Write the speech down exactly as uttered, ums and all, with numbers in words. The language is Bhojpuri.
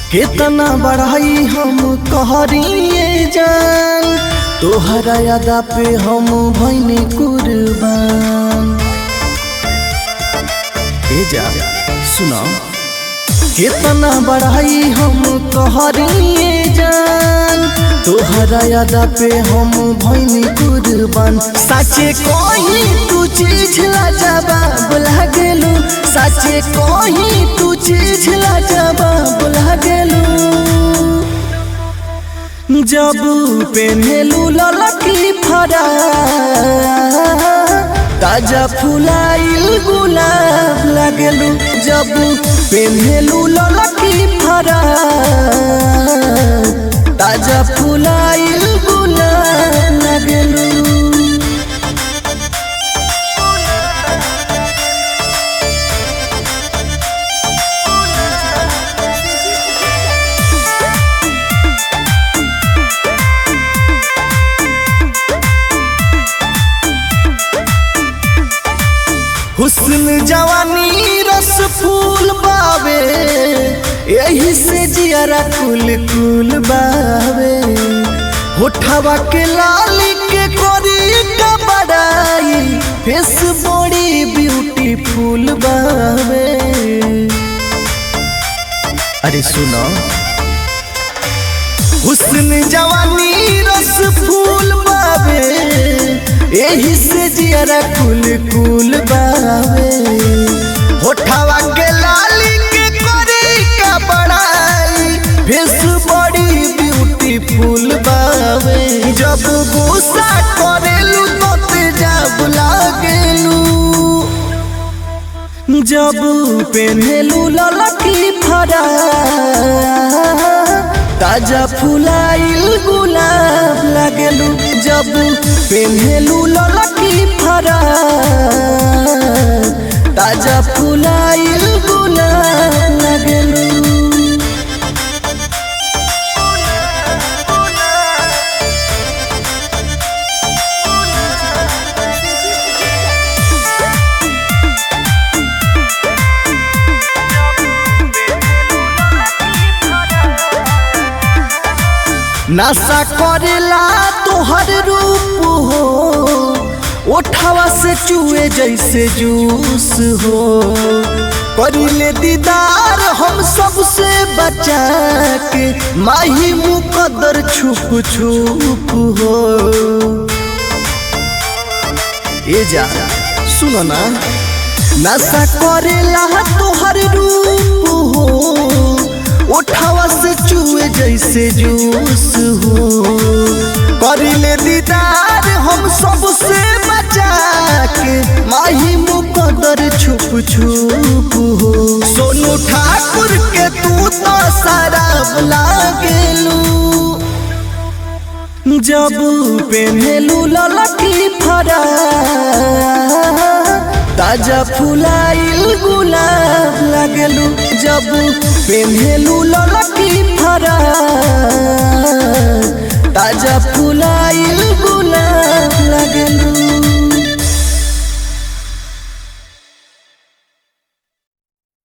कितना बढ़ाई हम कहरिए जान, तोहरा यादा पे हम भइनी कुर्बान। ए जा सुना, कितना बढ़ाई हम कहरिए जान, तोहरा यादा पे हम भइनी कुर्बान। साचे कहीं तू चीज लाजवाब लागेलू, साचे कहीं तू चीज लाजवाब लागेलू। जब पेन्हेलू ललकी फरा, ताजा फुलाइल गुलाब लागेलू। जब पेन्हेलू ललकी फरा, ताजा फुलाइल गुलाब लागेलू। हुस्न जवानी रस फूल बावे, यही से जियारा कुल कुल बावे। होठवा के लाली के कोरी का बड़ाई, फेस बड़ी ब्यूटीफुल बावे। अरे सुनो, हुस्न जवानी रस फूल बावे, यही से जियारा कुल कुल बावे। होठवा के लाली के कोरी का बड़ाई, फेस बड़ी ब्यूटीफुल बावे। जब गुस्सा करेलू तो तेजाब लागेलू, जब पेन्हेलू ललकी फरा, ताजा फुलाइल गुलाब लागेलू। जब पेन्हेलू ललकी फरा, ताजा फुलाइल गुलाब लागेलू। नशा करेला तोहर रूप हो, ओठवा से चुए जैसे जूस हो। करिले दीदार हम सबसे बचा के, माही मुकद्दर छुप छुप हो। ए जा सुनो ना, नशा करेला तोहर रूप हो, ओठवा से चुए जैसे जूस हो। करिले दीदार हम सबसे बचा के, माही मुकद्दर छुप छुप हो। सोनू ठाकुर के तू तो शराब लागेलू, जब पेन्हेलू ललकी फरा, ताजा फुलाइल गुलाब लागेलू। जब पेन्हेलू ललकी फरा, ताजा फुला